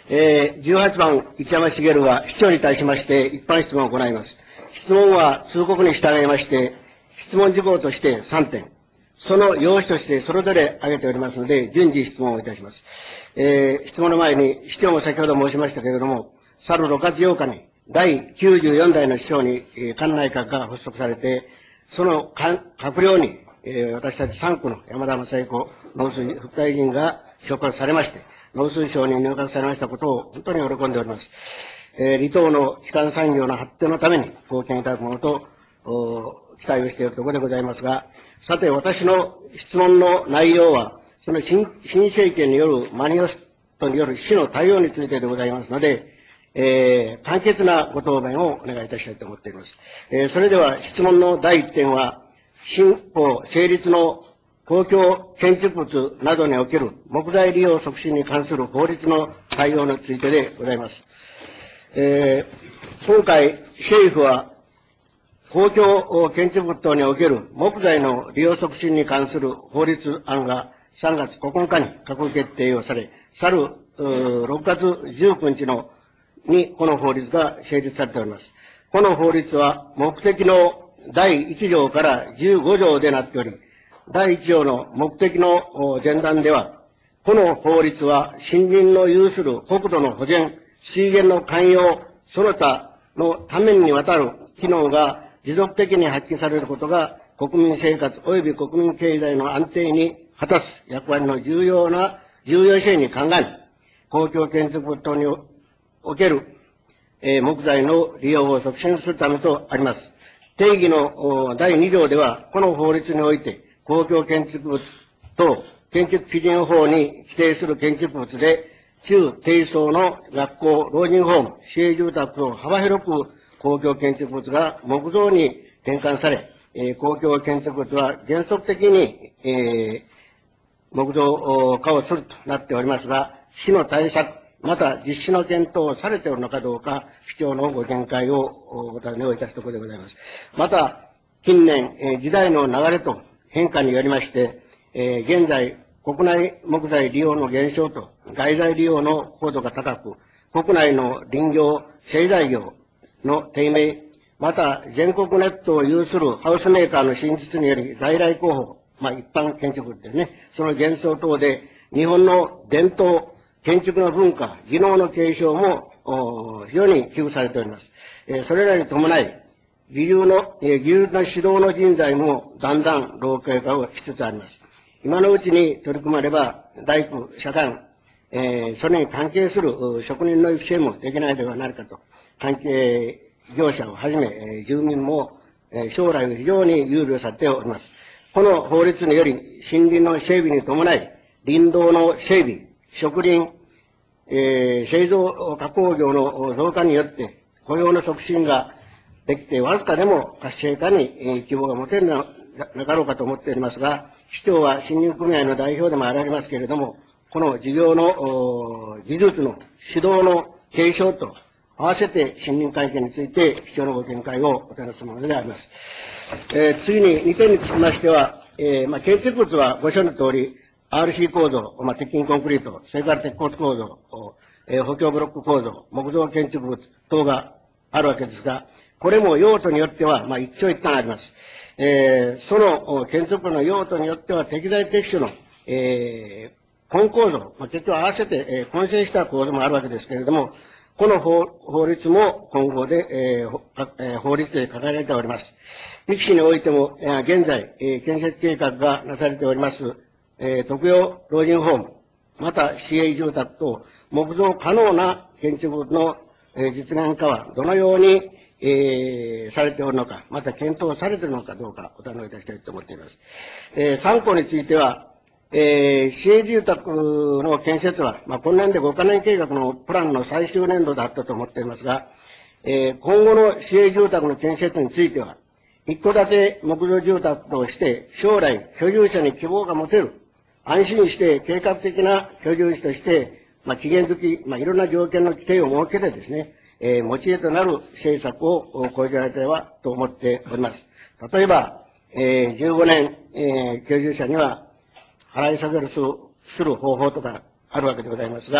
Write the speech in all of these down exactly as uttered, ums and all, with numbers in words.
えー、じゅうはちばん、市山茂は市長に対しまして一般質問を行います。質問は通告に従いまして、質問事項としてさんてん、その要旨としてそれぞれ挙げておりますので、順次質問をいたします。えー、質問の前に、市長も先ほど申しましたけれども、去るろくがつようかに、だいきゅうじゅうよんだいの市長に、えー、官内閣が発足されて、その閣僚に、えー、私たちさんくの山田正彦農水副大臣が昇格されまして、農水省に入閣されましたことを本当に喜んでおります。えー、離島の基幹産業の発展のために貢献いただくものと、期待をしているところでございますが、さて私の質問の内容は、その新新政権によるマニフェストによる市の対応についてでございますので、えー、簡潔なご答弁をお願いいたしたいと思っています。えー、それでは質問のだいいってんは、新法成立の公共建築物などにおける木材利用促進に関する法律の対応についてでございます。えー、今回、政府は、公共建築物等における木材の利用促進に関する法律案がさんがつここのかに閣議決定をされ、去るろくがつじゅうくにちのにこの法律が成立されております。この法律は目的のだいいちじょうからじゅうごじょうでなっており、だいいちじょうの目的の前段では、この法律は森林の有する国土の保全、水源の寛容、その他のためにわたる機能が持続的に発揮されることが国民生活及び国民経済の安定に果たす役割の重要な、重要性に鑑み、公共建築物等における、えー、木材の利用を促進するためとあります。定義のだいにじょうでは、この法律において、公共建築物等建築基準法に規定する建築物で、中低層の学校、老人ホーム、市営住宅を幅広く公共建築物が木造に転換され、えー、公共建築物は原則的に、えー、木造化をするとなっておりますが、市の対策、また実施の検討をされておるのかどうか、市長のご見解をお尋ねをいたすところでございます。また、近年、えー、時代の流れと変化によりまして、えー、現在、国内木材利用の減少と外材利用の高度が高く、国内の林業、製材業の低迷、また全国ネットを有するハウスメーカーの進出により在来候補、まあ一般建築物ですね、その減少等で日本の伝統、建築の文化、技能の継承も非常に危惧されております。えー、それらに伴い、技術の、えー、技術の指導の人材もだんだん老朽化をしつつあります。今のうちに取り組まれば、大工、社団、えー、それに関係する職人の育成もできないではないかと、関係業者をはじめ、えー、住民も、えー、将来を非常に憂慮されております。この法律により、森林の整備に伴い、林道の整備、植林、えー、製造加工業の増加によって、雇用の促進ができて、わずかでも活性化に、えー、希望が持てるのなかろうかと思っておりますが、市長は森林組合の代表でもあられますけれども、この事業の技術の指導の継承と合わせて森林関係について市長のご見解をお尋ねするものであります。えー、次ににてんにつきましては、えーまあ、建築物はご承知の通り、アールシー 構造、まあ、鉄筋コンクリート、それから鉄骨構造、えー、補強ブロック構造、木造建築物等があるわけですが、これも用途によっては、まあ、一長一短あります。えー、その建築物の用途によっては適材適所の、えー、根構造、まあ、結局合わせて、えー、混成した構造もあるわけですけれども、この 法, 法律も今後で、えーえー、法律で掲げられております。三木市においても、えー、現在、えー、建設計画がなされております、えー、特養老人ホーム、また市営住宅等、木造可能な建築物の、えー、実現化はどのように、えー、されておるのか、また検討されているのかどうかお尋ねいたしたいと思っています。えー、さんこうについては、えー、市営住宅の建設は、まあ、今年でごかねん計画のプランの最終年度だったと思っていますが、えー、今後の市営住宅の建設については、一戸建て木造住宅として将来居住者に希望が持てる、安心して計画的な居住地として、まあ、期限付き、まあ、いろんな条件の規定を設けてですね、えー、持ち家となる政策を講じられてはと思っております。例えば、えー、じゅうごねん、えー、居住者には払い下げるする方法とかあるわけでございますが、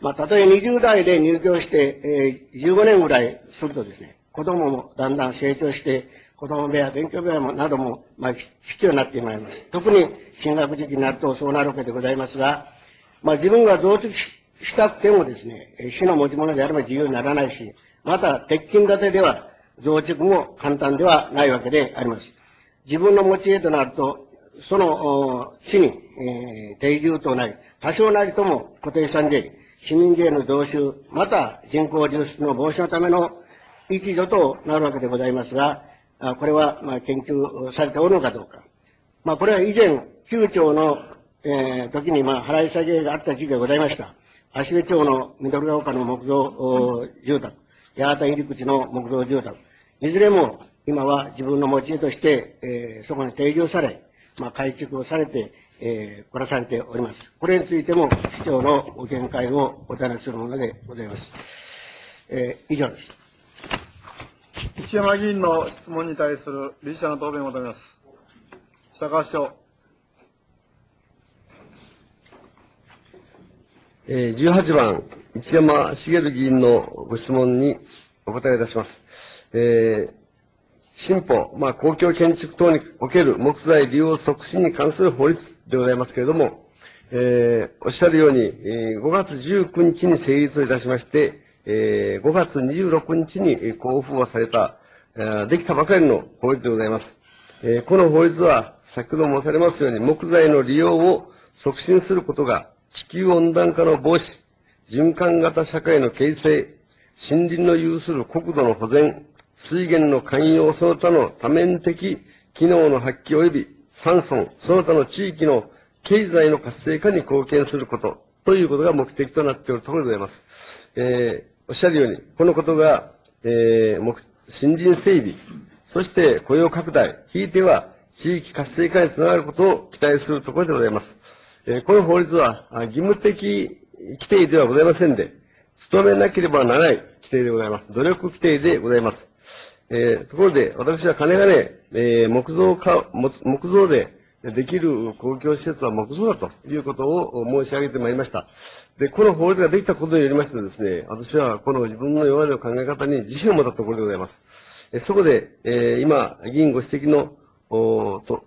まあ、たとえにじゅう代で入居して、えー、じゅうごねんぐらいするとですね、子供もだんだん成長して、子供部屋、勉強部屋もなども、まあ、必要になってまいります。特に進学時期になるとそうなるわけでございますが、まあ、自分が増築したくてもですね、市の持ち物であれば自由にならないし、また鉄筋建てでは増築も簡単ではないわけであります。自分の持ち家となると、その地に、えー、定住となり、多少なりとも固定資産税、市民税の増収、また人口流出の防止のための一助となるわけでございますが、これはまあ研究されておるのかどうか。まあ、これは以前、旧庁の、えー、時にまあ払い下げがあった時期がございました。芦部町の緑ヶ丘の木造住宅、八幡入り口の木造住宅、いずれも今は自分の持ち家として、えー、そこに定住され、まあ、改築をされて、えー、暮らされております。これについても市長のご見解をお尋ねするものでございます。えー、以上です。 石山議員の質問に対する理事者の答弁を求めます。下川市長。 えー、じゅうはちばん、一山茂議員のご質問にお答えいたします。えー、新法、まあ、公共建築等における木材利用促進に関する法律でございますけれども、えー、おっしゃるように、えー、ごがつじゅうくにちに成立をいたしまして、えー、ごがつにじゅうろくにちに交付をされた、えー、できたばかりの法律でございます。えー、この法律は、先ほど申されますように、木材の利用を促進することが、地球温暖化の防止、循環型社会の形成、森林の有する国土の保全、水源の寛容その他の多面的機能の発揮及び山村、その他の地域の経済の活性化に貢献すること、ということが目的となっているところでございます。えー、おっしゃるように、このことが、えー、森林整備、そして雇用拡大、ひいては地域活性化につながることを期待するところでございます。えー、この法律は義務的規定ではございませんで、努めなければならない規定でございます。努力規定でございます。えー、ところで、私はかねがね、えー、木造か、木造でできる公共施設は木造だということを申し上げてまいりました。で、この法律ができたことによりましてですね、私はこの自分の今までの考え方に自信を持ったところでございます。えそこで、えー、今、議員ご指摘の、おと、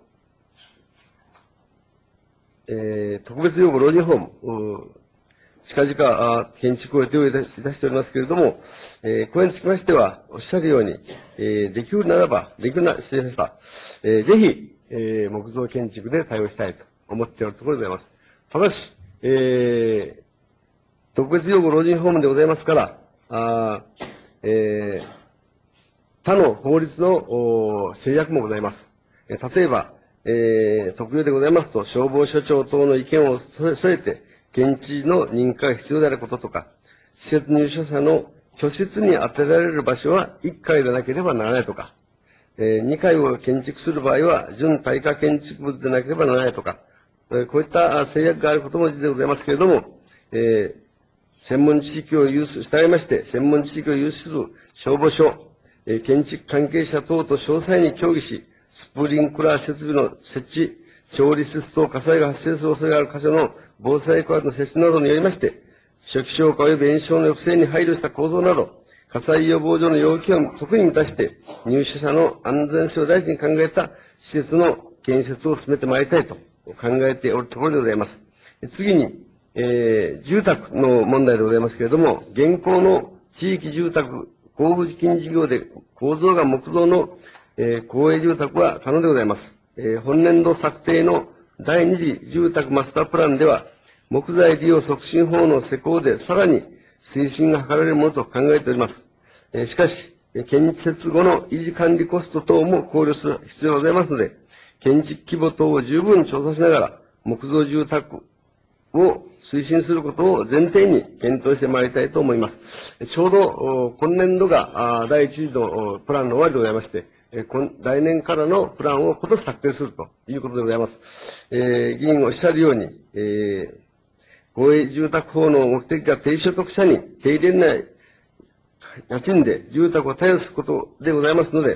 えー、特別養護老人ホーム、近々、建築を予定をいたしておりますけれども、えー、これにつきましては、おっしゃるように、えー、できるならば、できるな、失礼しました。えー、ぜひ、えー、木造建築で対応したいと思っておるところでございます。ただし、えー、特別養護老人ホームでございますから、あえー、他の法律の制約もございます。えー、例えば、えー、特養でございますと、消防署長等の意見を添えて、現地の認可が必要であることとか、施設入所者の居室に当てられる場所はいっかいでなければならないとか、えー、にかいを建築する場合は、準耐火建築物でなければならないとか、えー、こういった制約があることも事実でございますけれども、えー、専門知識を有す、従いまして、専門知識を有する消防署、えー、建築関係者等と詳細に協議し、スプリンクラー設備の設置、調理施設等火災が発生する恐れがある箇所の防災工学の設置などによりまして、初期消火及び延焼の抑制に配慮した構造など、火災予防所の要求を特に満たして、入所者の安全性を大事に考えた施設の建設を進めてまいりたいと考えておるところでございます。次に、えー、住宅の問題でございますけれども、現行の地域住宅交付金事業で構造が木造の、えー、公営住宅は可能でございます。えー、本年度策定の第二次住宅マスタープランでは、木材利用促進法の施行でさらに推進が図られるものと考えております。えー、しかし、建設後の維持管理コスト等も考慮する必要がございますので、建築規模等を十分調査しながら、木造住宅を推進することを前提に検討してまいりたいと思います。ちょうど今年度が第一次のプランの終わりでございまして、来年からのプランを今年策定するということでございます。えー、議員おっしゃるように、えー、公営住宅法の目的が低所得者に低廉な家賃で住宅を貸与することでございますので、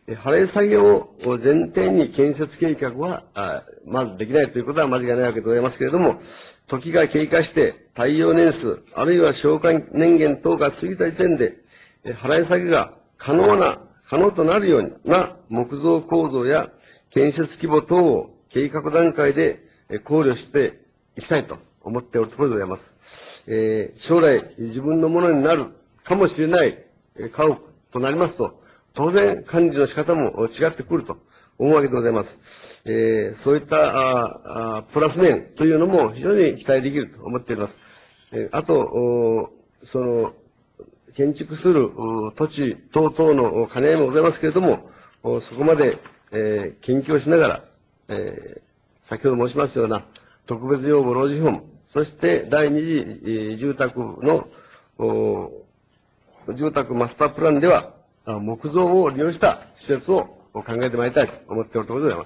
払い下げを前提に建設計画は、あまずできないということは間違いないわけでございますけれども、時が経過して、耐用年数、あるいは償還年限等が過ぎた時点で、払い下げが可能な、可能となるような木造構造や建設規模等を計画段階で考慮していきたいと思っておるところでございます。えー、将来自分のものになるかもしれない家屋となりますと、当然管理の仕方も違ってくると思うわけでございます。えー、そういったああプラス面というのも非常に期待できると思っております。えー、あと、その、建築する土地等々の兼ね合いもございますけれども、そこまで、えー、研究をしながら、えー、先ほど申しましたような特別養護老人ホーム、そして第二次住宅の住宅マスタープランでは、木造を利用した施設を考えてまいりたいと思っておるところでございます。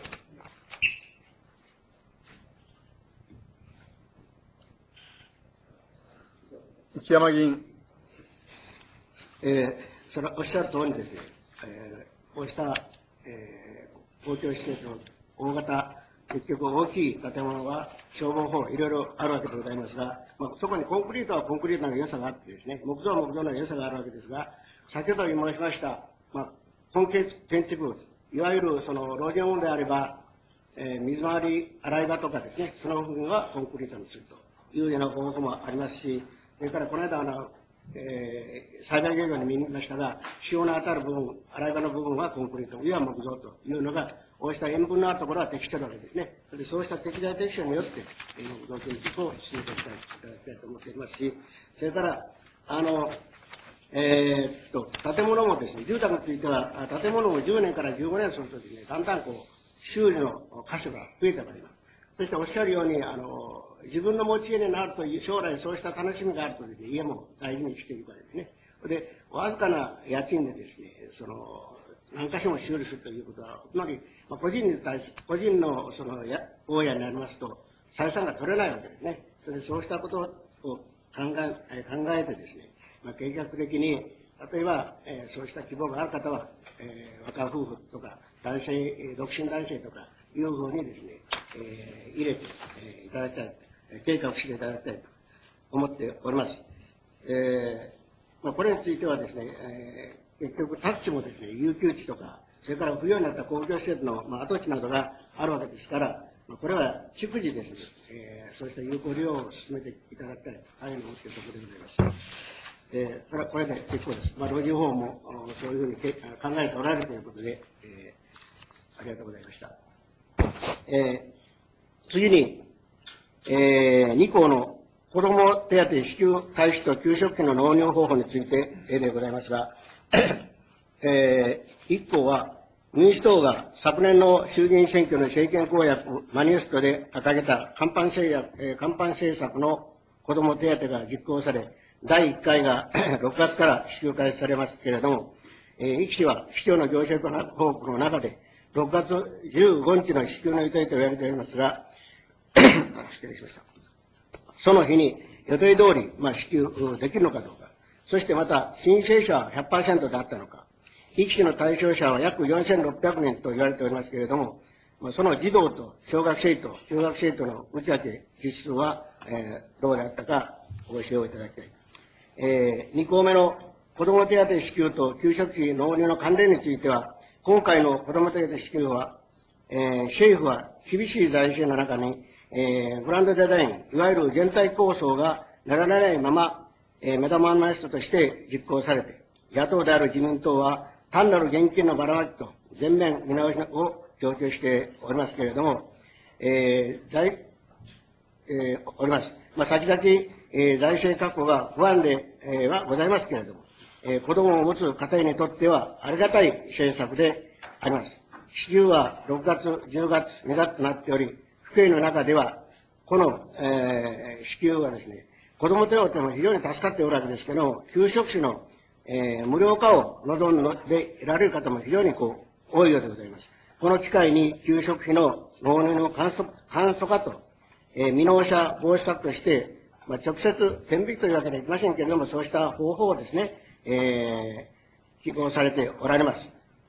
一山議員。 えー、それはおっしゃる通りですね、えー、こうした、えー、公共施設の大型、結局大きい建物は消防法、いろいろあるわけでございますが、まあ、そこにコンクリートはコンクリートの良さがあってですね、木造は木造の良さがあるわけですが、先ほど申しました、まあ、本建築物、いわゆるその老人ホームであれば、えー、水回り、洗い場とかですね、その部分はコンクリートにするというような方法もありますし、それからこの間あの、えー、災害現場に見に行きましたが、潮の当たる部分、洗い場の部分はコンクリート、いわ木造というのが、こうした塩分のあるところは適しているわけですね。それでそうした適材適所によって、木造建築を進めていきたいただきたいと思っていますし、それから、あの、えー、っと、建物もですね、住宅については、建物をじゅうねんからじゅうごねんするとですね、だんだんこう、修理の箇所が増えてまいります。そしておっしゃるように、あの、自分の持ち家になると、将来そうした楽しみがあるとですね、家も大事にしていくわけですね。で、わずかな家賃でですね、その、何箇所も修理するということは、つまり、まあ、個人に対し、個人のそのや大家になりますと、採算が取れないわけですね。それでそうしたことを考え、考えてですね、まあ、計画的に、例えば、えー、そうした希望がある方は、えー、若夫婦とか、男性、独身男性とか、いうふうにですね、えー、入れて、えー、いただきたい、計画していただきたいと思っております。えー、まあ、これについてはですね、えー、結局、宅地もですね、有給地とか、それから不要になった公共施設の、まあ、跡地などがあるわけですから、これは逐次ですね、えー、そうした有効利用を進めていただきたいと、ああいうのを思っているところでございます。えー、これはこれで結構です。まあ、老人ホームもそういうふうに考えておられるということで、えー、ありがとうございました。えー、次に、えー、に項の子ども手当支給開始と給食費の納入方法についてでございますが、えー、いっ項は、民主党が昨年の衆議院選挙の政権公約マニフェストで掲げた看板政策、えー、看板政策の子ども手当が実行され、だいいっかいがろくがつから支給開始されますけれども、えー、一市は市長の業績報告の中で、ろくがつじゅうごにちの支給の予定と言われておりますが、失礼しました。その日に予定通り、まあ、支給できるのかどうか、そしてまた申請者は ひゃくパーセント であったのか、一市の対象者は約よんせんろっぴゃくにんと言われておりますけれども、その児童と小学生と中学生との内訳実数は、えー、どうであったかご指導をいただきたい。えー、に項目の子ども手当支給と給食費納入の関連については、今回の子ども手当支給は、えー、政府は厳しい財政の中に、えー、グランドデザイン、いわゆる全体構想がならないまま、えー、目玉マニフェストとして実行されて、野党である自民党は、単なる現金のばらまきと全面見直しを要求しておりますけれども、えー、財、えー、おります。まあ、先々、えー、財政確保が不安で、えー、はございますけれども、えー、子供を持つ家庭にとってはありがたい政策であります。支給はろくがつ、じゅうがつ、にがつとなっており、府警の中では、この、えー、支給はですね、子供手当も非常に助かっておるわけですけども、給食費の、えー、無料化を望んでいられる方も非常にこう多いようでございます。この機会に給食費の納入の簡素簡素化と、えー、未納者防止策として、まあ、直接天引きというわけにはいきませんけれども、そうした方法をですね、えー、希望されておられます。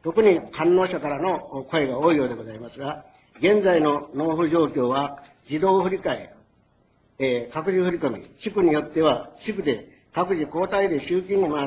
特に官能者からの声が多いようでございますが、現在の納付状況は、自動振り替え、えー、各自振り込み、地区によっては、地区で各自交代で集金に回って、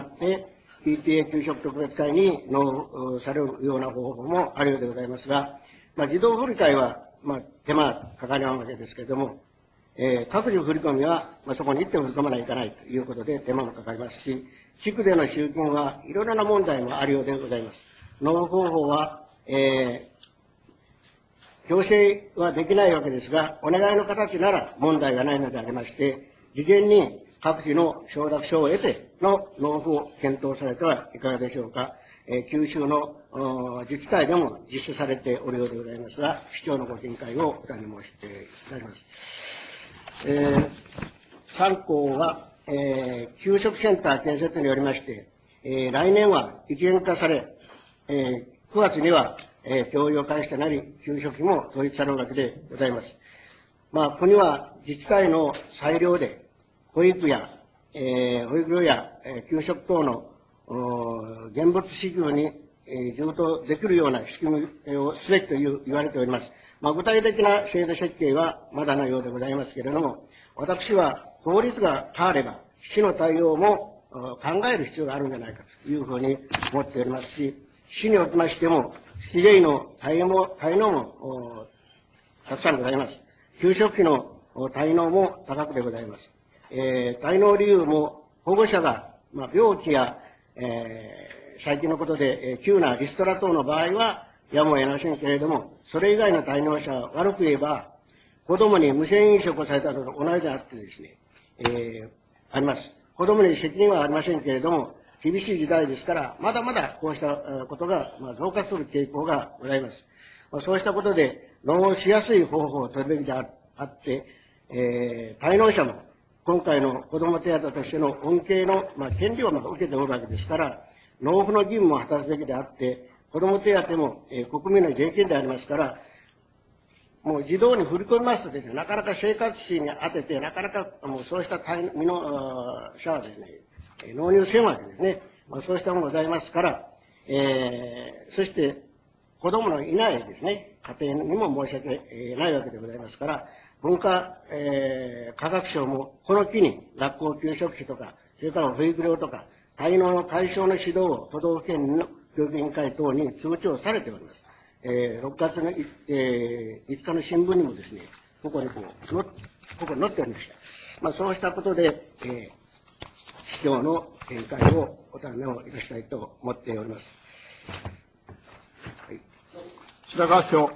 ピーティーエー 給食特別会に納付されるような方法もあるようでございますが、まあ、自動振り替えは、まあ、手間かかりわけですけれども、えー、各自振り込みは、まあ、そこに行って振り込まないといけないということで手間もかかりますし、地区での集金はいろいろな問題もあるようでございます。納付方法は、えー、強制はできないわけですが、お願いの形なら問題がないのでありまして、事前に各自の承諾書を得ての納付を検討されてはいかがでしょうか。えー、九州の自治体でも実施されておるようでございますが、市長のご見解をお尋ね申し上げいただきます。えー、さん項は、えー、給食センター建設によりまして、えー、来年は一元化され、えー、くがつには、えー、供与開始となり、給食費も統一されるわけでございます。まあ、国は自治体の裁量で、保育や、えー、保育料や、えー、給食等の現物支給に、えー、充当できるような仕組みをすべきという言われております。まあ、具体的な制度設計はまだのようでございますけれども、私は法律が変われば、市の対応も考える必要があるんじゃないかというふうに思っておりますし、市におきましても、シジェイの対応も、対応もたくさんございます。給食費の滞納も高くでございます。えー、滞納理由も保護者が、まあ、病気や、えー、最近のことで、えー、急なリストラ等の場合はやむを得ませんけれども、それ以外の滞納者は悪く言えば、子供に無銭飲食をされたのと同じであってですね、えー、あります。子供に責任はありませんけれども、厳しい時代ですから、まだまだこうしたことが、まあ、増加する傾向がございます。まあ、そうしたことで、納付しやすい方法を取るべきであって、えー、滞納者も、今回の子ども手当としての恩恵の、まあ、権利をまあ受けておるわけですから、納付の義務も果たすべきであって、子ども手当も、えー、国民の税金でありますから、もう自動に振り込みますとですね、なかなか生活費に当てて、なかなかもうそうした身の者はですね、納入せんわけですね。まあ、そうしたものがございますから、えー、そして、子供のいないですね、家庭にも申し訳ないわけでございますから、文化、えー、科学省もこの機に学校給食費とか、それから保育料とか、滞納の解消の指導を都道府県の教育委員会等に通知をされております。えー、ろくがつの、えー、いつかの新聞にもですね、ここにこう、のここに載っておりました。まあ、そうしたことで、えー、市長の見解をお尋ねをいたしたいと思っております。はい、 白川市長。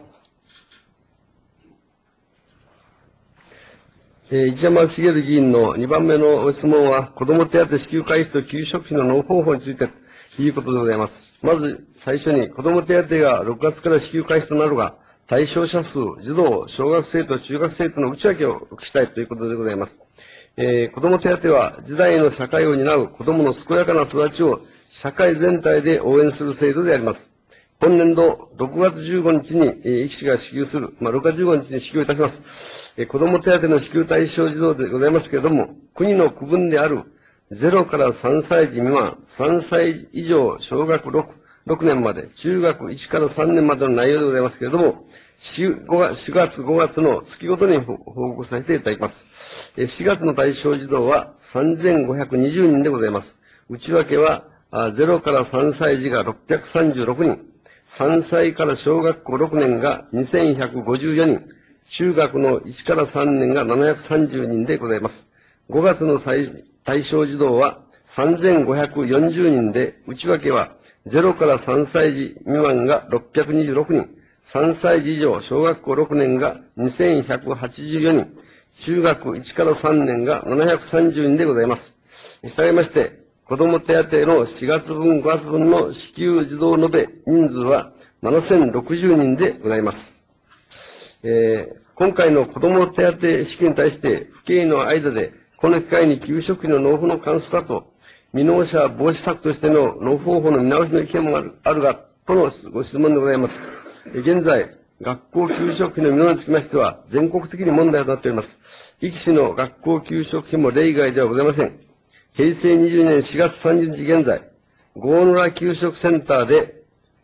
えー、一山茂議員のにばんめの質問は、子ども手当支給開始と給食費の納付方法についてということでございます。まず最初に、子ども手当がろくがつから支給開始となるが、対象者数、児童、小学生と中学生との内訳をお聞きしたいということでございます。えー、子ども手当は、時代の社会を担う子どもの健やかな育ちを社会全体で応援する制度であります。本年度ろくがつじゅうごにちに、えー、医師が支給する、まあ、ろくがつじゅうごにちに支給いたします。えー、子ども手当の支給対象児童でございますけれども、国の区分であるゼロからさんさい児未満、さんさい以上小学 6, 6年まで、中学いちからさんねんまでの内容でございますけれども、しがつ、ごがつの月ごとに報告させていただきます。しがつの対象児童はさんぜんごひゃくにじゅうにんでございます。内訳はゼロからさんさい児がろっぴゃくさんじゅうろくにん、さんさいから小学校ろくねんがにせんひゃくごじゅうよにん、中学のいちからさんねんがななひゃくさんじゅうにんでございます。ごがつの対象児童はさんぜんごひゃくよんじゅうにんで、内訳はゼロからさんさい児未満がろっぴゃくにじゅうろくにん、さんさい児以上小学校ろくねんがにせんひゃくはちじゅうよにん、中学いちからさんねんがななひゃくさんじゅうにんでございます。したがいまして、子ども手当のしがつぶん、ごがつぶんの支給児童延べ人数はななせんろくじゅうにんでございます。えー、今回の子ども手当支給に対して、父兄の間で、この機会に給食費の納付の関数化と、未納者防止策としての納付方法の見直しの意見もあるあるが、とのご質問でございます。現在、学校給食費の未納につきましては、全国的に問題となっております。壱岐市の学校給食費も例外ではございません。へいせいにじゅうねんしがつさんじゅうにち現在、郷村給食センターで、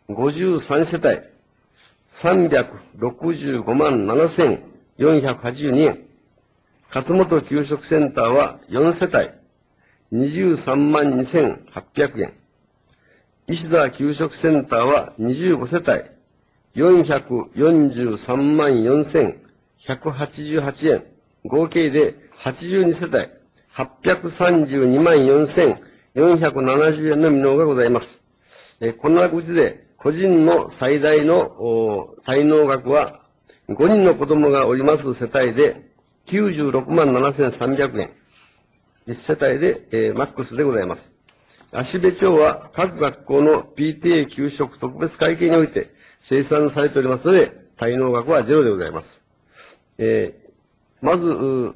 ごじゅうさんせたい、さんびゃくろくじゅうごまんななせんよんひゃくはちじゅうにえん。勝本給食センターはよんせたい、にじゅうさんまんにせんはっぴゃくえん。石田給食センターはにじゅうごせたい、よんひゃくよんじゅうさんまんよんせんひゃくはちじゅうはちえん。合計ではちじゅうにせたい、はっぴゃくさんじゅうにまんよんせんよんひゃくななじゅうえんの未納がございます。えこのうちで、個人の最大の滞納額は、ごにんの子供がおります世帯できゅうじゅうろくまんななせんさんびゃくえん。いち世帯で、えー、マックスでございます。芦部町は各学校の ピーティーエー 給食特別会計において生産されておりますので、滞納額はゼロでございます。えー、まず、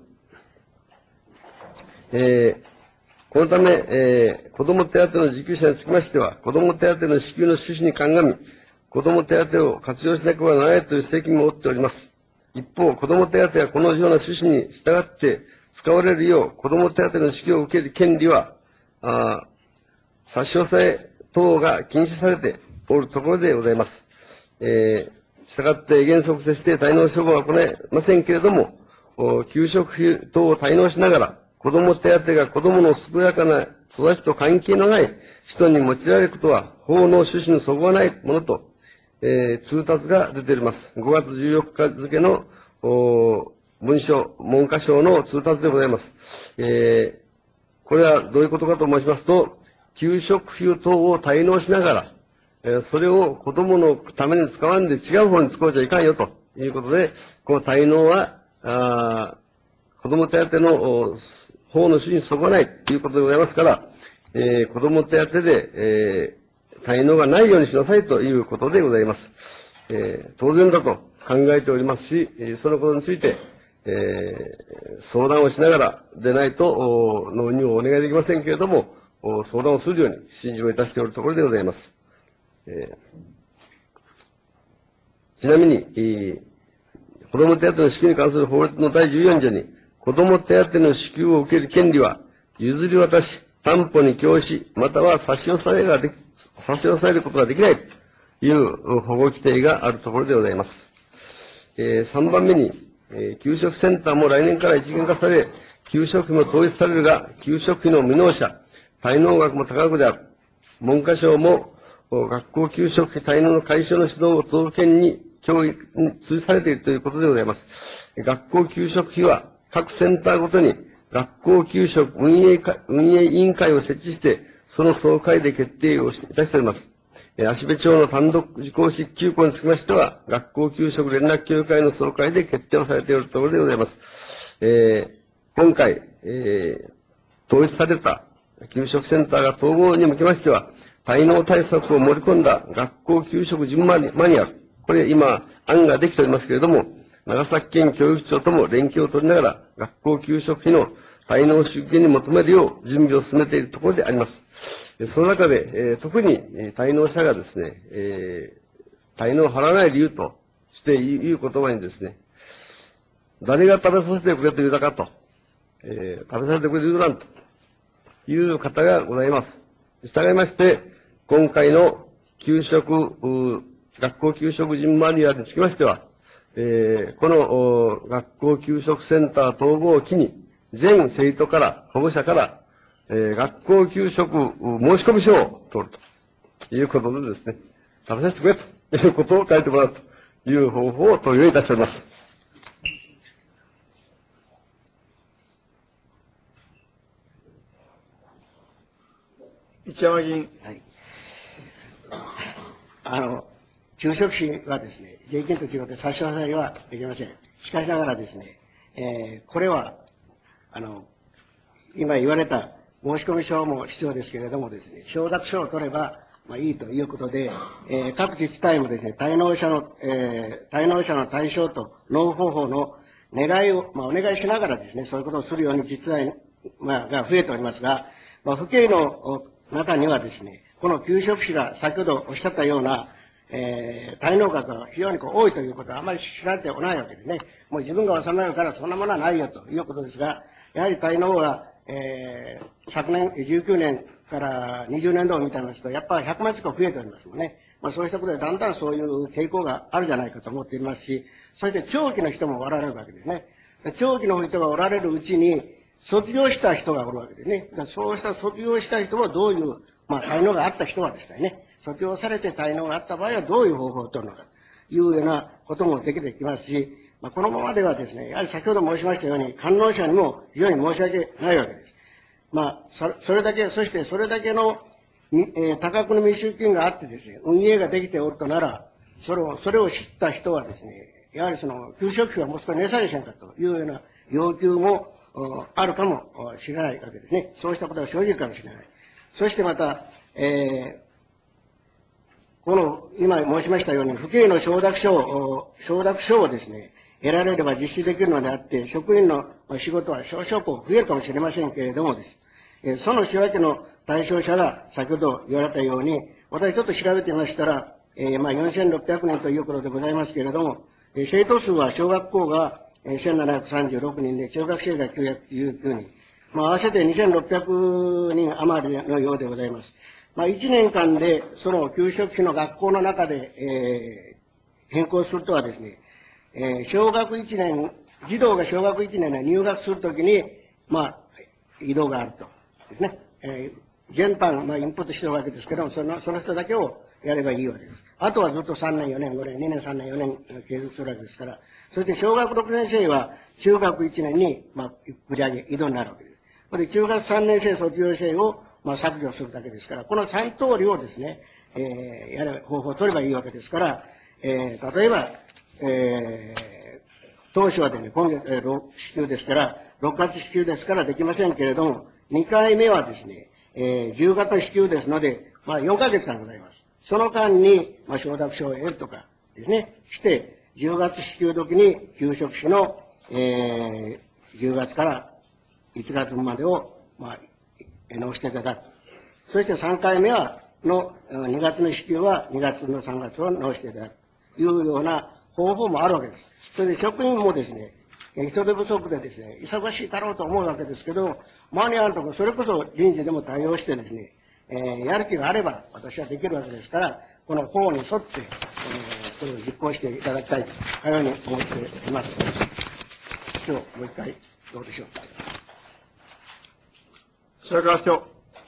えー、このため、えー、子ども手当の受給者につきましては、子ども手当の支給の趣旨に鑑み、子ども手当を活用しなければならないという指摘も負っております。一方、子ども手当はこのような趣旨に従って使われるよう、子ども手当の支給を受ける権利は、あ差し押さえ等が禁止されておるところでございます。えー、したがって原則として滞納処分は行えませんけれども、給食費等を滞納しながら、子ども手当が子どもの健やかな育ちと関係のない人に用いられることは、法の趣旨にそぐわないものと、えー、通達が出ております。ごがつじゅうよっか付の文書、文科省の通達でございます。えー、これはどういうことかと申しますと、給食費等を滞納しながら、えー、それを子どものために使わんで違う方に使うちゃいかんよということで、この滞納は、あ子ども手当の法の趣旨にそぐわないということでございますから、えー、子ども手当で、えー、滞納がないようにしなさいということでございます。えー、当然だと考えておりますし、そのことについて、えー、相談をしながらでないと納入をお願いできませんけれども、相談をするように指示をいたしておるところでございます。えー、ちなみに、えー、子ども手当の支給に関する法律のだいじゅうよん条に、子ども手当の支給を受ける権利は、譲り渡し、担保に供し、または差し押さえができ、差し押さえることができないという保護規定があるところでございます。えー、さんばんめに、えー、給食センターも来年から一元化され、給食費も統一されるが、給食費の未納者、滞納額も高額である。文科省も、学校給食費滞納の解消の指導を都道府県に教育に通知されているということでございます。学校給食費は各センターごとに学校給食運営会運営委員会を設置して、その総会で決定をいたしております。芦部町の単独受講式休校につきましては、学校給食連絡協会の総会で決定をされているところでございます。えー、今回、えー、統一された給食センターが統合に向けましては、滞納対策を盛り込んだ学校給食順マニュアル、これ今、案ができておりますけれども、長崎県教育庁とも連携を取りながら、学校給食費の滞納出現に求めるよう準備を進めているところであります。その中で、えー、特に滞納者がですね、えー、滞納を払わない理由としていう言葉にですね、誰が食べさせてくれと言うだかと、えー、食べさせてくれる言うなんという方がございます。従いまして、今回の給食、学校給食人マニュアルにつきましては、えー、この学校給食センター統合を機に、全生徒から、保護者から、えー、学校給食申込書を取るということでですね、食べさせてくれということを書いてもらうという方法を取り入れいたしております。 一山議員。 はい。あの、給食費はですね、税金と違って差し押さえはできません。しかしながらですね、えー、これは、あの、今言われた申込書も必要ですけれどもですね、承諾書を取れば、まあいいということで、えー、各自治体もですね、滞納者の、えー、滞納者の対象と納付方法の願いを、まあお願いしながらですね、そういうことをするように実態、まあ、が増えておりますが、まあ、府警の中にはですね、この給食費が先ほどおっしゃったような、えー、滞納額が非常にこう多いということはあまり知られておないわけでね、もう自分が納めるからそんなものはないよということですが、やはり滞納は、えー、昨年、じゅうきゅうねんからにじゅうねん度を見てみますと、やっぱりひゃくまん近く増えておりますもんね。 まあそうしたことでだんだんそういう傾向があるじゃないかと思っていますし、そして長期の人もおられるわけですね。長期の人がおられるうちに、卒業した人がおるわけですね。そうした卒業した人はどういう、まあ才能があった人はですね、卒業されて才能があった場合はどういう方法を取るのかというようなこともできてきますし、まあこのままではですね、やはり先ほど申しましたように、観音者にも非常に申し訳ないわけです。まあ、そそれだけ、そしてそれだけの、えー、多額の密集金があってですね、運営ができておるとなら、それを、それを知った人はですね、やはりその、給食費はもう少し値下げせんかというような要求もあるかもしれないわけですね。そうしたことが生じるかもしれない。そしてまた、えー、この、今申しましたように、府警の承諾書を、承諾書をですね、得られれば実施できるのであって、職員の仕事は少々こう増えるかもしれませんけれどもです。えー、その仕分けの対象者が先ほど言われたように、私ちょっと調べてみましたら、えー、まあよんせんろっぴゃくにんということでございますけれども、えー、生徒数は小学校がせんななひゃくさんじゅうろくにんで、中学生がきゅうひゃくきゅうじゅうきゅうにん、まあ合わせてにせんろっぴゃくにん余りのようでございます。まあいちねんかんでその給食費の学校の中で、えー、変更するとはですね、えー、小学いちねん、児童が小学いちねんで入学するときに、まあ、移動があると。ですね。えー、全般、まあ、インプットしてるわけですけども、その、その人だけをやればいいわけです。あとはずっとさんねん、よねん、ごねん、にねん、さんねん、よねん継続するわけですから、そして小学ろくねん生は中学いちねんに、まあ、繰り上げ、移動になるわけです。これで中学さんねん生、卒業生を、まあ、削除するだけですから、このさん通りをですね、えー、やる方法を取ればいいわけですから、えー、例えば、えー、当初はですね、今月、えー、支給ですから、ろくがつ支給ですからできませんけれども、にかいめはですね、えー、じゅうがつ支給ですので、まあよんかげつかんございます。その間に、まあ承諾書を得るとかですね、して、じゅうがつ支給時に給食費の、えー、じゅうがつからいちがつまでを、まあ、納していただく。そしてさんかいめは、のにがつの支給はにがつのさんがつを納していただく。というような方法もあるわけです。それで職員もですね、人手不足でですね、忙しいだろうと思うわけですけど、間に合うとこ、それこそ臨時でも対応してですね、えー、やる気があれば私はできるわけですから、この法に沿って、えー、それを実行していただきたいと、あのように思っています。今日もう一回、どうでしょうか。 白川市長。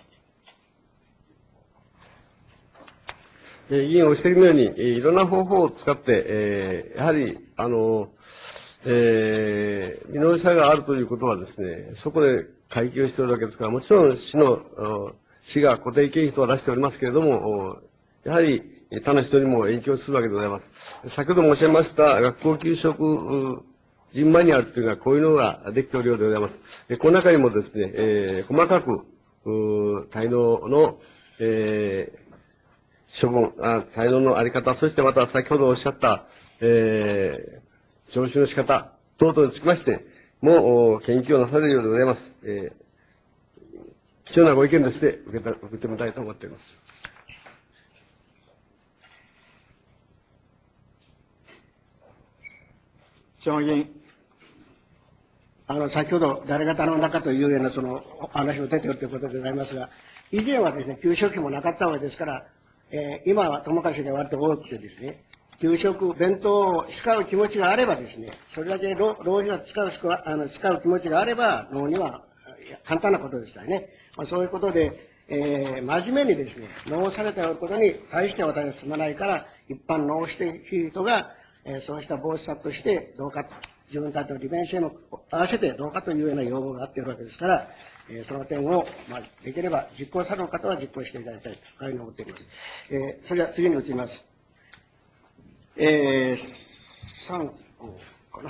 えー、議員お指摘のように、えー、いろんな方法を使って、えー、やはり、あの、えー、見直しがあるということはですね、そこで会計をしておるわけですから、もちろん市の、市が固定経費等を出しておりますけれども、やはり他の人にも影響するわけでございます。先ほど申し上げました学校給食人マニュアルというのはこういうのができておるようでございます。この中にもですね、えー、細かく、滞納の、えー、処分、あ、滞納のあり方、そしてまた先ほどおっしゃった、えー、徴収の仕方等々につきまして、も研究をなされるようでございます。えー、貴重なご意見として受けた受け止めたいと思っております。 千山議員。 あの、先ほど誰が頼んだかというようなその話も出ているということでございますが、以前はですね、給食費もなかったわけですから、えー、今は友かしが割と多くてですね、給食、弁当を使う気持ちがあればですね、それだけ浪費を使うあの使う気持ちがあれば、納には簡単なことでしたよね。まあ、そういうことで、えー、真面目にですね、納されておることに対して私は進まないから、一般納している人が、えー、そうした防止策としてどうかと、自分たちの利便性も合わせてどうかというような要望があっているわけですから、えー、その点を、まあ、できれば実行される方は実行していただきたいと、こういうふうに思っています。えー、それでは次に移ります。えー、さんこかな。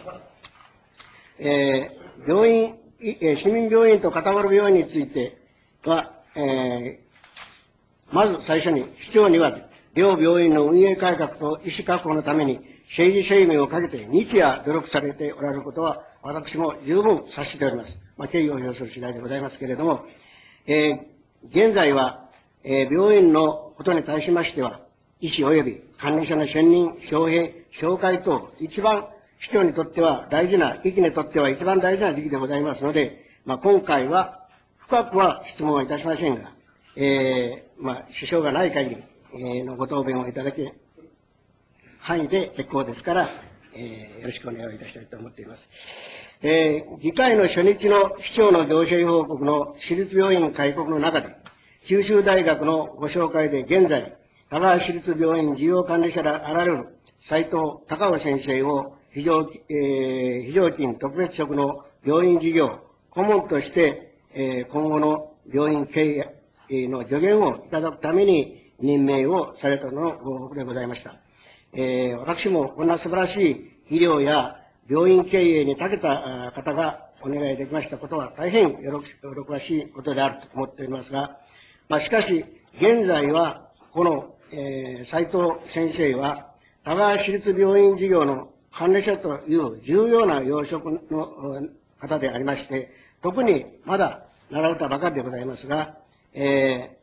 えー、病院、えー、市民病院と片割る病院については、えー、まず最初に市長には、両病院の運営改革と医師確保のために政治生命をかけて日夜努力されておられることは、私も十分察しております。まあ、敬意を表する次第でございますけれども、えー、現在は、えー、病院のことに対しましては、医師及び管理者の選任、招聘、紹介等、一番市長にとっては大事な、医師にとっては一番大事な時期でございますので、まあ、今回は深くは質問はいたしませんが、えー、まあ、支障がない限り、 えーのご答弁をいただけ、範囲で結構ですから、えーよろしくお願いいたしたいと思っています。えー議会の初日の市長の行政報告の私立病院開国の中で、九州大学のご紹介で現在、香川市立病院事業管理者であられる斉藤隆夫先生を非常、えー非常勤特別職の病院事業顧問として、えー今後の病院経営の助言をいただくために任命をされたののご報告でございました。えー私もこんな素晴らしい医療や病院経営に長けたあ方がお願いできましたことは大変喜ばしいことであると思っておりますが、まあ、しかし、現在は、この、えー、斉藤先生は、香川市立病院事業の管理者という重要な要職の方でありまして、特にまだなられたばかりでございますが、え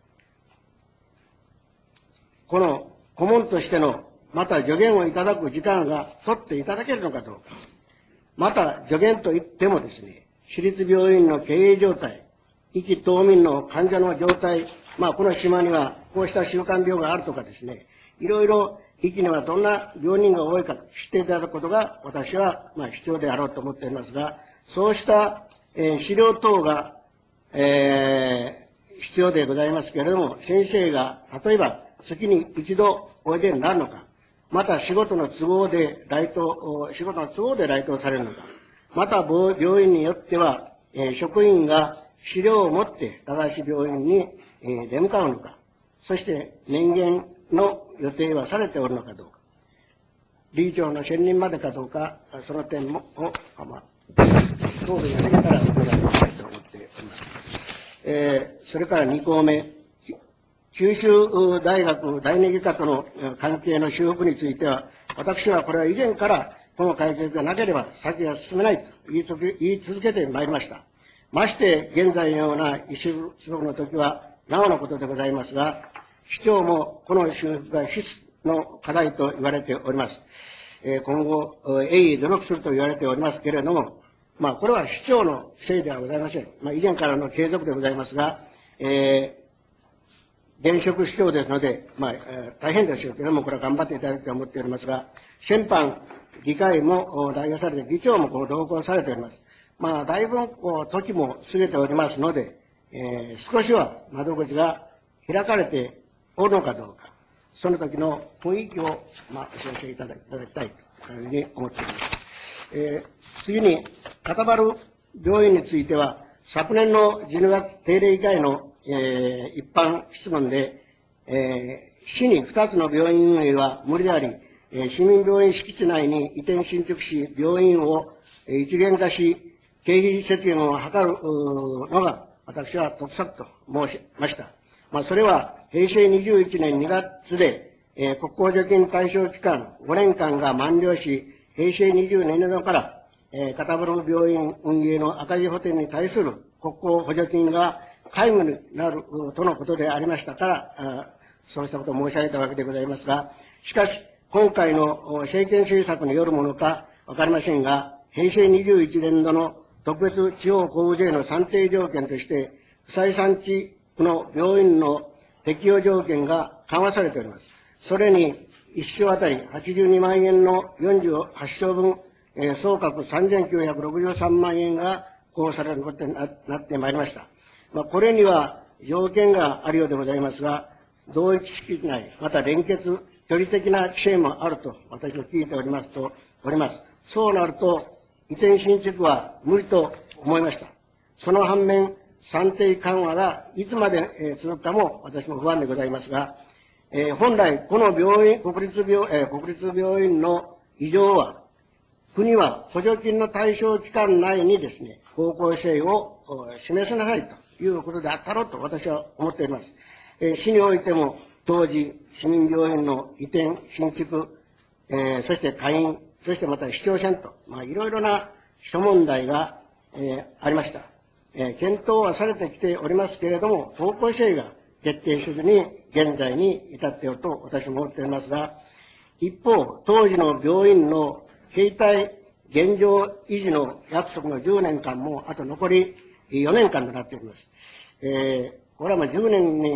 ー、この顧問としての、また助言をいただく時間が取っていただけるのかどうか、また助言といってもですね、市立病院の経営状態、壱岐島民の患者の状態、まあ、この島にはこうした習慣病があるとかですね、いろいろ壱岐にはどんな病人が多いか知っていただくことが私はまあ必要であろうと思っておりますが、そうした、えー資料等が、えー必要でございますけれども、先生が例えば月に一度おいでになるのか、また仕事の都合で来島、仕事の都合で来島されるのか、また病院によっては、えー職員が資料を持って香川市病院に、えー出向かうのか、そして年限の予定はされておるのかどうか、理事長の選任までかどうか、その点も、を、まあ、答弁ができたらお願いしたいと思っております。えーそれからに項目、九州大学第二外科との関係の修復については、私はこれは以前からこの解決がなければ先が進めないと言い続け言い続けてまいりました。まして、現在のような医師不足の時は、なおのことでございますが、市長もこの修復が必須の課題と言われております。えー今後、鋭意努力すると言われておりますけれども、まあ、これは市長のせいではございません。まあ、以前からの継続でございますが、えー現職市長ですので、まあ、えー大変ですけれども、これは頑張っていただきたいと思っておりますが、先般、議会も代表されて、議長もこう同行されております。まあ、だいぶこう時も過ぎておりますので、えー少しは窓口が開かれておるのかどうか、その時の雰囲気を、まあ、お知らせいただいただきたいというふうに思っております。えー次に、片原病院については、昨年のじゅうにがつ定例議会の、えー一般質問で、えー市にふたつの病院運営は無理であり、えー市民病院敷地内に移転新築し、病院をえー一元化し、経費節減を図るうーのが、私は得策と申しました。まあ、それは、平成にじゅういちねんにがつで、えー国交助金対象期間ごねんかんが満了し、平成にじゅうねん度から、えー、片原病院運営の赤字補填に対する国交補助金が皆無になるとのことでありましたから、あそうしたことを申し上げたわけでございますが、しかし、今回の政権政策によるものかわかりませんが、平成にじゅういちねん度の特別地方交付税の算定条件として、不採算地の病院の適用条件が緩和されております。それに、一床あたりはちじゅうにまんえんのよんじゅうはち床分、えー総額さんぜんきゅうひゃくろくじゅうさんまんえんが交付されることにななってまいりました。まあ、これには条件があるようでございますが、同一敷地内、また連結、距離的な規制もあると私も聞いておりますと、おります。そうなると、移転新築は無理と思いました。その反面、算定緩和がいつまで、えー続くかも私も不安でございますが、えー本来、この病院、国立病、えー国立病院の異常は、国は補助金の対象期間内にですね、方向性をお示しなさいということであったろうと私は思っております。えー市においても、当時、市民病院の移転、新築、えーそして会員、そしてまた市長選と、まあ、いろいろな諸問題が、えーありました。えー検討はされてきておりますけれども、方向性が決定せずに、現在に至っていると私も思っておりますが、一方、当時の病院の形態現状維持の約束のじゅうねんかんも、あと残りよねんかんとなっております。えーこれはまあじゅうねんに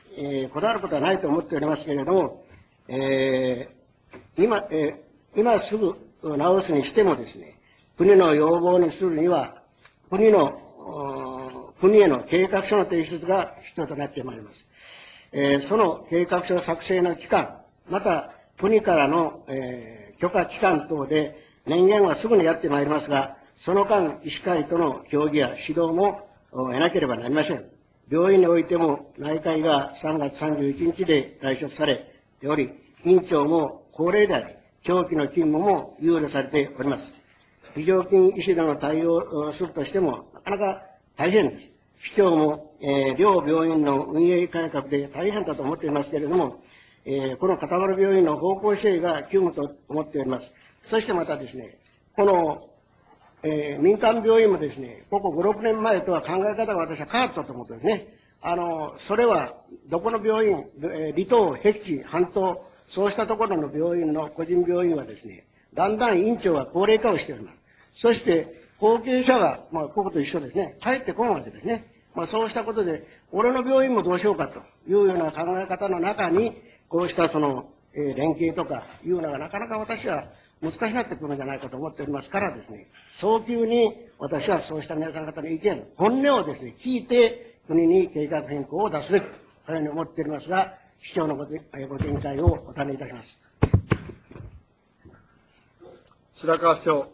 えーこだわることはないと思っておりますけれども、えー今、えー今すぐ直すにしてもですね、国の要望にするには、国の、お国への計画書の提出が必要となってまいります。えーその計画書作成の期間、また国からの、えー許可機関等で年限はすぐにやってまいりますが、その間、医師会との協議や指導もお得なければなりません。病院においても内科医がさんがつさんじゅういちにちで退職されており、院長も高齢であり、長期の勤務も憂慮されております。非常勤医師での対応をするとしても、なかなか大変です。市長も、えー両病院の運営改革で大変だと思っていますけれども、えーこの片原病院の方向性が急務と思っております。そしてまたですね、この、えー民間病院もですね、ここご、ろくねんまえとは考え方が私は変わったと思ってですね、あの、それは、どこの病院、えー離島、僻地、半島、そうしたところの病院の個人病院はですね、だんだん院長が高齢化をしております。そして、後継者が、まあ、ここと一緒ですね、帰ってこんわけですね。まあ、そうしたことで、俺の病院もどうしようかというような考え方の中に、こうしたその、えー連携とかいうのがなかなか私は難しくなってくるんじゃないかと思っておりますからですね、早急に私はそうした皆さん方の意見、本音をですね、聞いて、国に計画変更を出すべき、このように思っておりますが、市長のごてご見解をお尋ねいたします。 白川市長。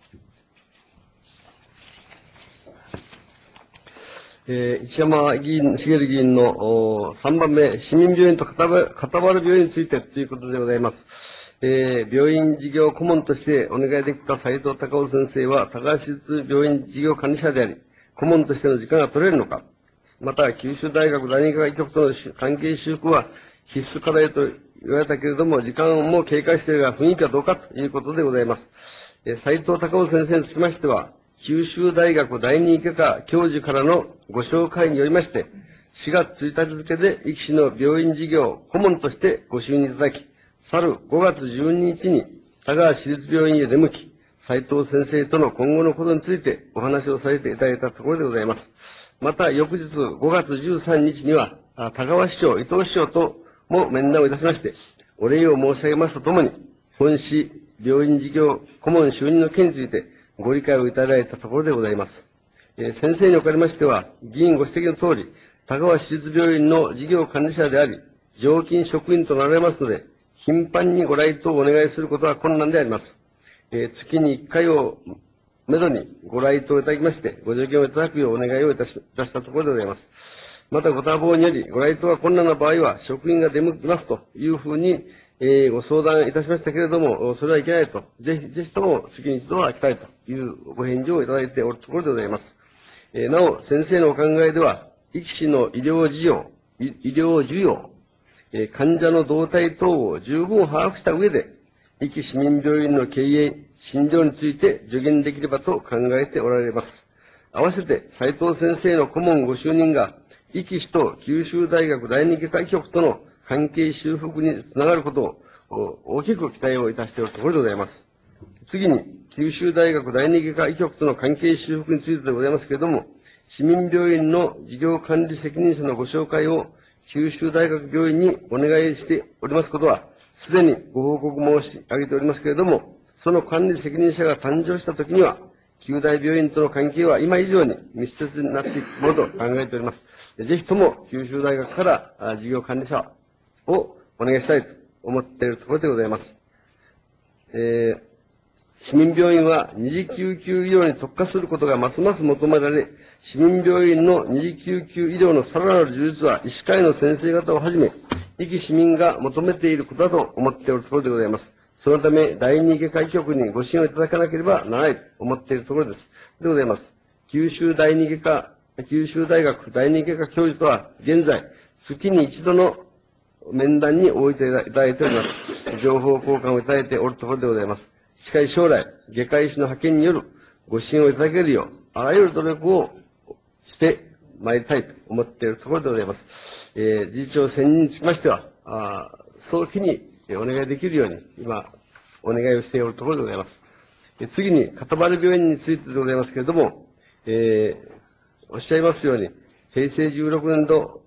えー、石山議員、茂議員のおさんばんめ、市民病院と片原片原病院についてということでございます。えー、病院事業顧問としてお願いできた斉藤隆夫先生は、高橋市立病院事業管理者であり、顧問としての時間が取れるのか、また、九州大学第二科学局との関係修復は必須課題と言われたけれども、時間も経過しているが、雰囲気はどうかということでございます。えー、斉藤隆夫先生につきましては、九州大学第二外科教授からのご紹介によりまして、しがつついたち付で医師市の病院事業顧問としてご就任いただき、去るごがつじゅうににちに田川市立病院へ出向き、斉藤先生との今後のことについてお話をさせていただいたところでございます。また、翌日ごがつじゅうさんにちには、あ田川市長、伊藤市長とも面談をいたしまして、お礼を申し上げますとともに、本市病院事業顧問就任の件についてご理解をいただいたところでございます。えー先生におかれましては、議員ご指摘のとおり、田川市立病院の事業管理者であり、常勤職員となられますので、頻繁にご来島をお願いすることは困難であります。えー月にいっかいをめどにご来島いただきまして、ご助言をいただくようお願いをいたしいたしたところでございます。また、ご多忙により、ご来島が困難な場合は、職員が出向きますというふうに、えーご相談いたしましたけれども、それはいけないと、ぜひ、ぜひとも月に一度は来たいというご返事をいただいておるところでございます。えーなお、先生のお考えでは、医師の医療事情、医医療需要、えー患者の動態等を十分把握した上で、壱岐市民病院の経営、診療について助言できればと考えておられます。合わせて、斉藤先生の顧問ご就任が、壱岐市と九州大学第二外科医局との関係修復につながることをお大きく期待をいたしているところでございます。次に、九州大学第二外科医局との関係修復についてでございますけれども、市民病院の事業管理責任者のご紹介を九州大学病院にお願いしておりますことは、すでにご報告申し上げておりますけれども、その管理責任者が誕生したときには、九大病院との関係は今以上に密接になっていくものと考えております。ぜひとも九州大学からあ事業管理者をお願いしたいと思っているところでございます。えー市民病院は二次救急医療に特化することがますます求められ、市民病院の二次救急医療のさらなる充実は医師会の先生方をはじめ、壱岐市民が求めていることだと思っているところでございます。そのため、第二外科医局にご支援をいただかなければならないと思っているところです。でございます。九州第二外科、九州大学第二外科教授とは、現在、月に一度の面談に応じていただいております。情報交換をいただいておるところでございます。しかし将来、外科医師の派遣によるご支援をいただけるよう、あらゆる努力をしてまいりたいと思っているところでございます。えー、理事長選任につきましては、あ早期にお願いできるように、今、お願いをしておるところでございます。え次に、片原病院についてでございますけれども、えー、おっしゃいますように、平成じゅうろくねん度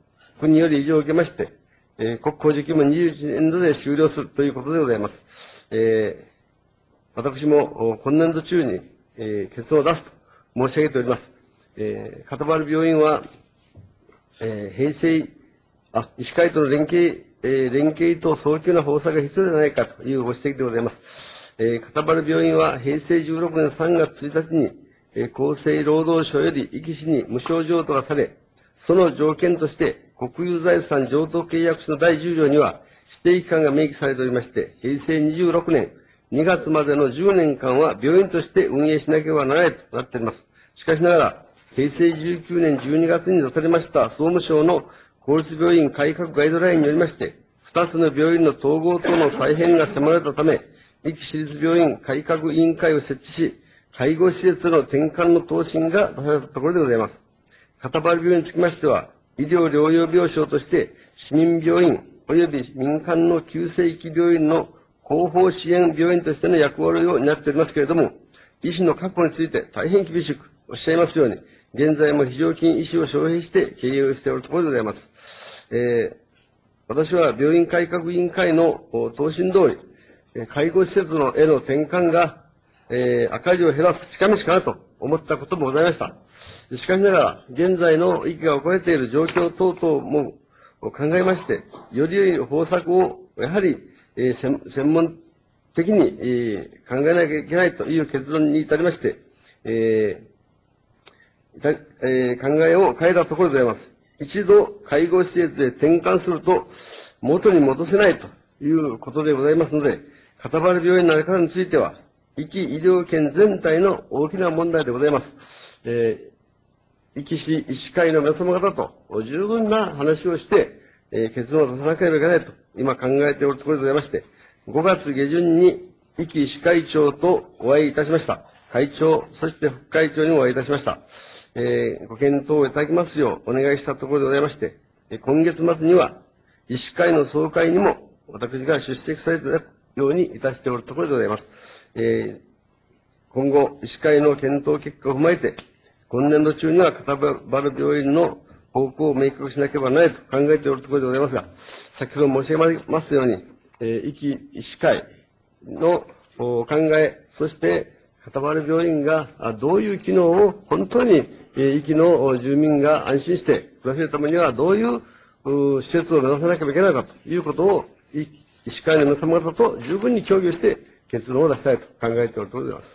国より異常を受けまして、えー、国工事期もにじゅういちねんどで終了するということでございます。えー、私も今年度中に、えー、結論を出すと申し上げております。えー、片原病院は、えー、平成、あ、医師会との連携、えー、連携と早急な方策が必要ではないかというご指摘でございます。えー、片原病院は平成じゅうろくねんさんがつついたちに、えー、厚生労働省より医師に無償譲渡がされ、その条件として、国有財産譲渡契約書のだいじゅう条には、指定期間が明記されておりまして、平成にじゅうろくねんにがつまでのじゅうねんかんは病院として運営しなければならないとなっております。しかしながら、平成じゅうきゅうねんじゅうにがつに出されました総務省の公立病院改革ガイドラインによりまして、二つの病院の統合等の再編が迫られたため、壱岐市立病院改革委員会を設置し、介護施設の転換の答申が出されたところでございます。片原病院につきましては、医療療養病床として、市民病院及び民間の急性期病院の後方支援病院としての役割を担っておりますけれども、医師の確保について大変厳しくおっしゃいますように、現在も非常勤医師を招聘して経営をしておるところでございます。えー、私は病院改革委員会の答申通り、介護施設のへの転換が、えー、赤字を減らす近道かなと思ったこともございました。しかしながら、現在の息が置かれている状況等々も考えまして、より良い方策を、やはり、えー、専門的に、えー、考えなきゃいけないという結論に至りまして、えーえー、考えを変えたところでございます。一度介護施設へ転換すると、元に戻せないということでございますので、片原病院の在り方については、壱岐医療圏全体の大きな問題でございます。えー、壱岐市医師会の皆様方と十分な話をして、えー、結論を出さなければいけないと、今考えておるところでございまして、ごがつ下旬に壱岐医師会長とお会いいたしました。会長、そして副会長にもお会いいたしました。えー、ご検討をいただきますようお願いしたところでございまして、今月末には医師会の総会にも私が出席されたようにいたしておるところでございます。えー、今後、医師会の検討結果を踏まえて、今年度中には片原病院の方向を明確しなければならないと考えておるところでございますが、先ほど申し上げますように、えー、壱岐医師会の考え、そして片原病院がどういう機能を本当に壱岐の住民が安心して暮らせるためにはどういう施設を目指さなければいけないかということを医師会の皆様方と十分に協議をして結論を出したいと考えておるところでございます。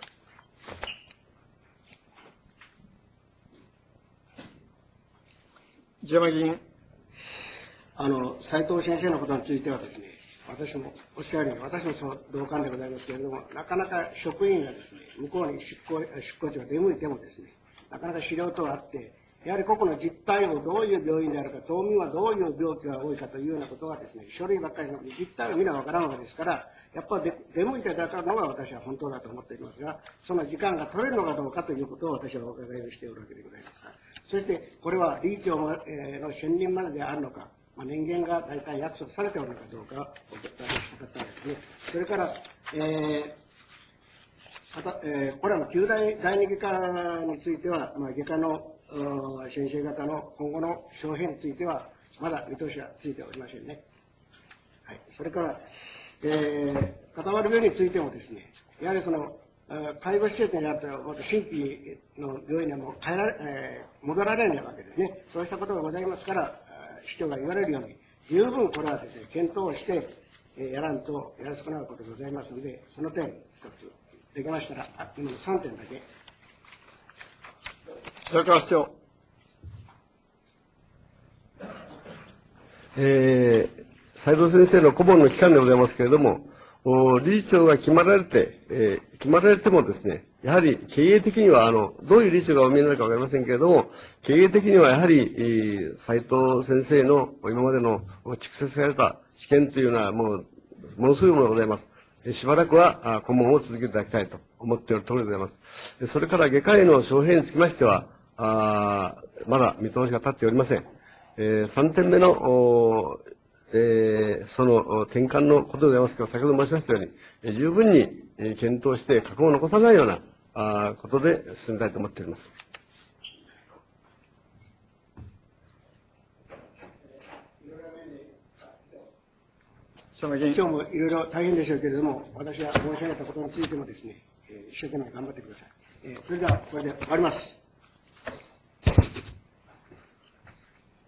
石山議員。 あの、斉藤先生のことについてはですね、私もおっしゃるように、私もその同感でございますけれども、なかなか職員がですね、向こうに出向、出向というか出向いてもですね、なかなか資料等があって、やはり個々の実態をどういう病院であるか、島民はどういう病気が多いかというようなことはですね、書類ばっかりの実態は皆わからんわけですから、やっぱり出向いていただくのが私は本当だと思っていますが、その時間が取れるのかどうかということを私はお伺いをしておるわけでございます。そして、これは理事長の選任までであるのか、まあ、年限が大体約束されておるのかどうかをお答えしたかったわけですね。それから、えーたえー、これは旧大第二外科については、まあ、外科の先生方の今後の招聘については、まだ見通しはついておりませんね。はい、それから、えー、片原病院についてもですね、やはりその、介護施設になったら、また新規の病院にはもう変えられ、えー、戻られないわけですね。そうしたことがございますから、市長が言われるように、十分これはですね、検討して、えー、やらんとやらせくなることがございますので、その点、一つできましたら、あ今のさんてんだけ。 白川市長。 えー、斉藤先生の顧問の機関でございますけれども、理事長が決まられて、えー、決まられてもですね、やはり経営的には、あの、どういう理事長がお見えになるかわかりませんけれども、経営的にはやはり、えー、斉藤先生の今までの蓄積された知見というのは、もう、ものすごいものがございます。しばらくは顧問を続けていただきたいと思っているところでございます。それから外科医の招聘につきましては、あまだ見通しが立っておりません。えー、さんてんめの、えー、その転換のことでございますけど、先ほど申しましたように、えー、十分に検討して過去を残さないようなあことで進めたいと思っております。 島議員。 今日もいろいろ大変でしょうけれども、私が申し上げたことについてもですね、えー一生懸命頑張ってください。えーそれでは、これで終わります。